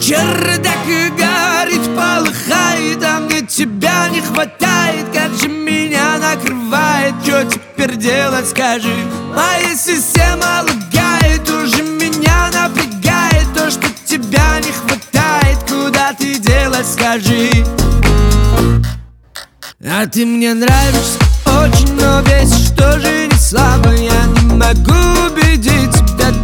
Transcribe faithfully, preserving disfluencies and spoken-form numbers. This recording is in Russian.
Чердак горит, полыхает, там, где тебя не хватает. Как же меня накрывает, что теперь делать, скажи? Моя система лагает, уже меня напрягает то, что тебя не хватает. Куда ты делать, скажи? А ты мне нравишься очень, но бесишь тоже не слабо. Я не могу убедить тебя